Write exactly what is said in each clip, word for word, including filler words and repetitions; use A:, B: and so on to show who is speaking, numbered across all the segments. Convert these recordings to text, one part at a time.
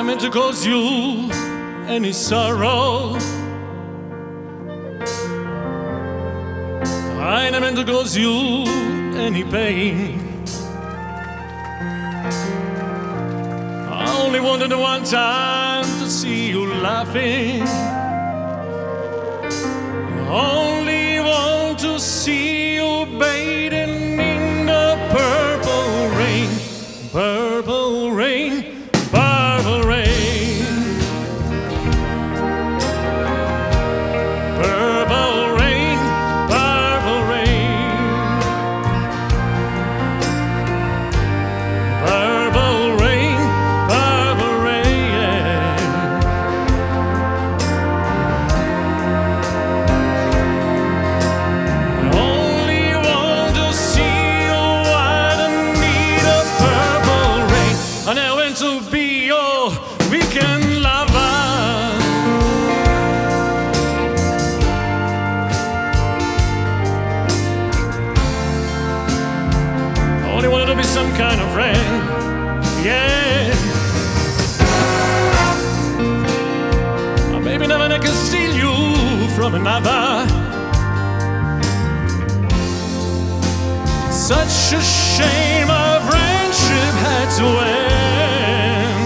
A: I meant to cause you any sorrow. I never meant to cause you any pain. I only wanted one time to see you laughing. Only want to see you bathing in the purple rain, purple rain, purple rain, purple rain, purple rain, purple rain, purple rain. Only want to see you white and need a purple rain. And I went to be your weekend lover. I only wanted to be some kind of friend, yeah. Uh, Maybe never I can steal you from another. Such a shame our friendship had to end.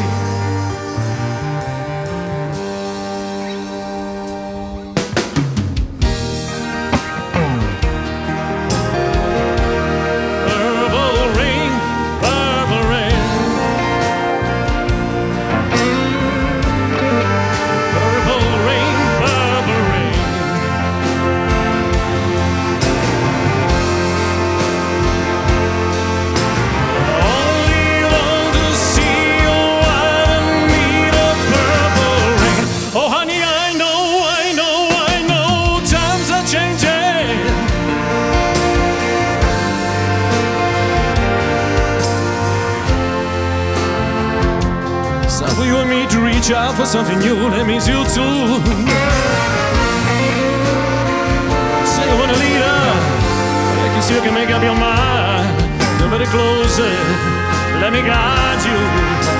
A: Purple rain, purple rain, purple rain, purple rain. Only want to see you white and need a purple rain. Oh honey, I know, I know, I know, times are changing. It's time for you and me to reach out for something new. That means you too. Say you want a leader, I can see you can make up your mind. Nobody closer, let me guide you.